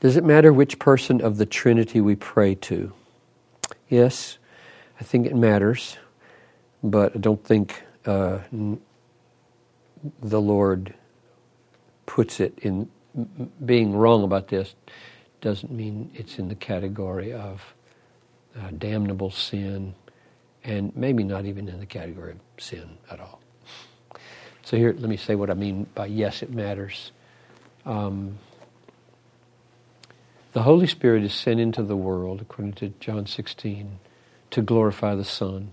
Does it matter which person of the Trinity we pray to? Yes, I think it matters, but I don't think the Lord puts it in. Being wrong about this doesn't mean it's in the category of damnable sin, and maybe not even in the category of sin at all. So here, let me say what I mean by yes, it matters. The Holy Spirit is sent into the world, according to John 16, to glorify the Son.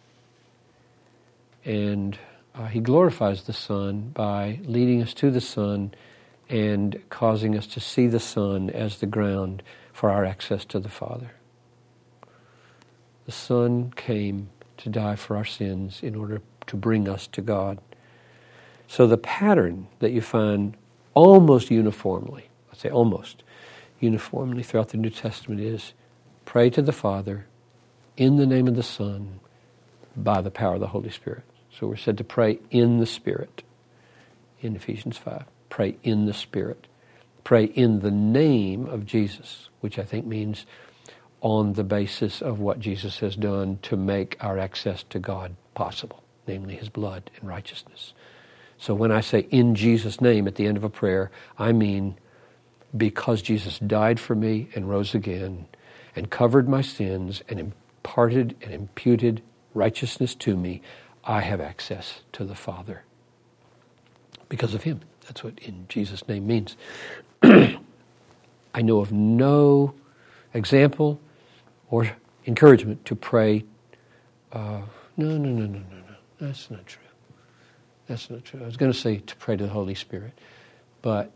And He glorifies the Son by leading us to the Son and causing us to see the Son as the ground for our access to the Father. The Son came to die for our sins in order to bring us to God. So the pattern that you find almost uniformly, I say almost uniformly throughout the New Testament is pray to the Father in the name of the Son by the power of the Holy Spirit. So we're said to pray in the Spirit in Ephesians 5. Pray in the Spirit. Pray in the name of Jesus, which I think means on the basis of what Jesus has done to make our access to God possible, namely His blood and righteousness. So when I say in Jesus' name at the end of a prayer, I mean because Jesus died for me and rose again and covered my sins and imparted and imputed righteousness to me, I have access to the Father because of Him. That's what in Jesus' name means. I know of no example or encouragement to pray. No. That's not true. That's not true. I was going to say to pray to the Holy Spirit, but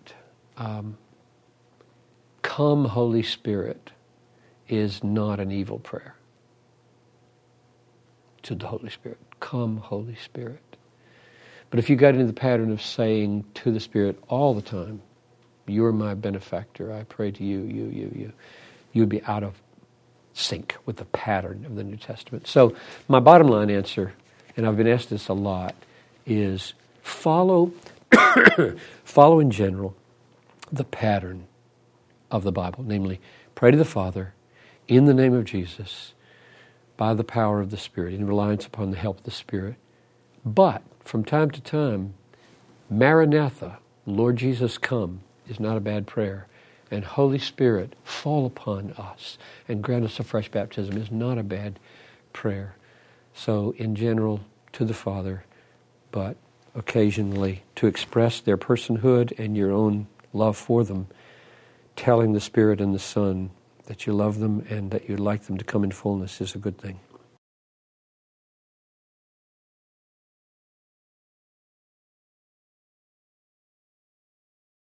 come Holy Spirit is not an evil prayer to the Holy Spirit. Come Holy Spirit. But if you got into the pattern of saying to the Spirit all the time, you're my benefactor, I pray to you, you'd be out of sync with the pattern of the New Testament. So my bottom line answer, and I've been asked this a lot, is follow in general the pattern of the Bible, namely pray to the Father in the name of Jesus by the power of the Spirit in reliance upon the help of the Spirit. But from time to time, Maranatha, Lord Jesus come, is not a bad prayer. And Holy Spirit, fall upon us and grant us a fresh baptism is not a bad prayer. So in general, to the Father, but occasionally to express their personhood and your own love for them, telling the Spirit and the Son that you love them and that you'd like them to come in fullness is a good thing.